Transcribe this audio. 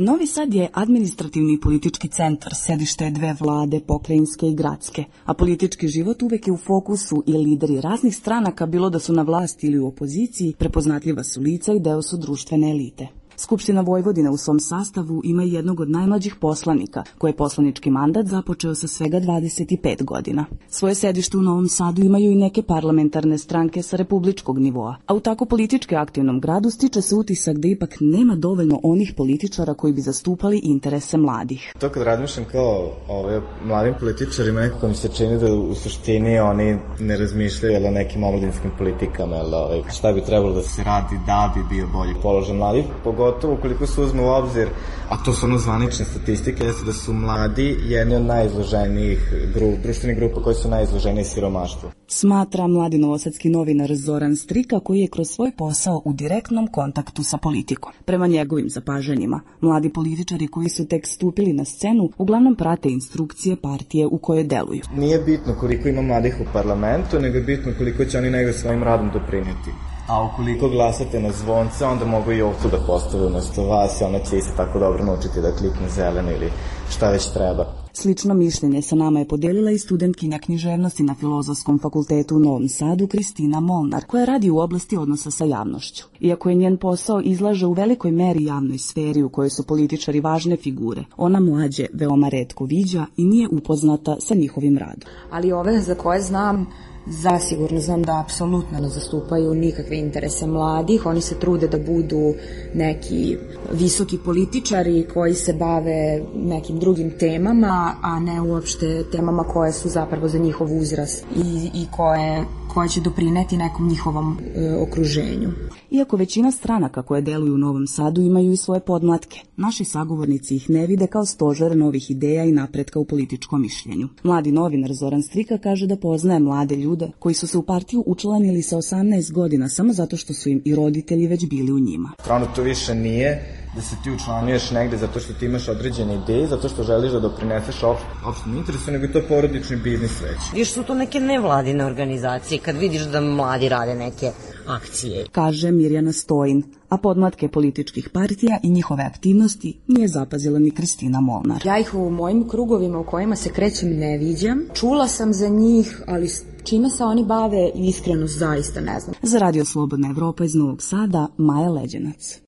Novi Sad je administrativni i politički centar, sedište je dve vlade, pokrajinske i gradske, a politički život uvek je u fokusu i lideri raznih stranaka, bilo da su na vlasti ili u opoziciji, prepoznatljiva su lica i deo su društvene elite. Skupština Vojvodine u svom sastavu ima jednog od najmlađih poslanika, koji je poslanički mandat započeo sa svega 25 godina. Svoje sedište u Novom Sadu imaju i neke parlamentarne stranke sa republičkog nivoa, a u tako politički aktivnom gradu stiče se utisak da ipak nema dovoljno onih političara koji bi zastupali interese mladih. To kad razmišljam kao mladim političarima, nekako mi se čini da u suštini oni ne razmišljaju o nekim omladinskim politikama, šta bi trebalo da se radi da bi bio bolji položaj mladih, pogotovo ukoliko se uzme u obzir, a to su zvanične statistike, jeste da su mladi jedni od najizloženijih društvenih grupa koji su najizloženiji siromaštvu. Smatra mladi novosadski novinar Zoran Strika, koji je kroz svoj posao u direktnom kontaktu sa politikom. Prema njegovim zapažanjima, mladi političari koji su tek stupili na scenu uglavnom prate instrukcije partije u kojoj deluju. Nije bitno koliko ima mladih u parlamentu, nego je bitno koliko će oni negde svojim radom doprineti. A ukoliko glasate na zvonce, onda mogu i ovcu da postave umesto vas i ona će isto tako dobro naučiti da klikne zeleno ili šta već treba. Slično mišljenje sa nama je podelila i studentkinja književnosti na Filozofskom fakultetu u Novom Sadu Kristina Molnar, koja radi u oblasti odnosa sa javnošću. Iako je njen posao izlaže u velikoj meri javnoj sferi u kojoj su političari važne figure, ona mlađe veoma retko viđa i nije upoznata sa njihovim radom. Ali ove za koje znam, zasigurno znam da apsolutno ne zastupaju nikakve interese mladih. Oni se trude da budu neki visoki političari koji se bave nekim drugim temama, a ne uopšte temama koje su zapravo za njihov uzrast i koje će doprineti nekom njihovom okruženju. Iako većina stranaka koje deluju u Novom Sadu imaju i svoje podmlatke, naši sagovornici ih ne vide kao stožer novih ideja i napretka u političkom mišljenju. Mladi novinar Zoran Strika kaže da poznaje mlade ljude koji su se u partiju učlanili sa 18 godina samo zato što su im i roditelji već bili u njima. Stvarno to više nije da se ti učlanjuješ negde zato što ti imaš određene ideje, zato što želiš da doprineseš opštem interesu, nego je to porodični biznis već. Viš su to neke nevladine organizacije kad vidiš da mladi rade neke akcije. Kaže Mirjana Stojin, a podmlatke političkih partija i njihove aktivnosti nije zapazila ni Kristina Molnar. Ja ih u mojim krugovima u kojima se krećem ne viđam. Čula sam za njih, ali čime se oni bave iskreno zaista ne znam. Za Radio Slobodna Evropa iz Novog Sada, Maja Leđenac.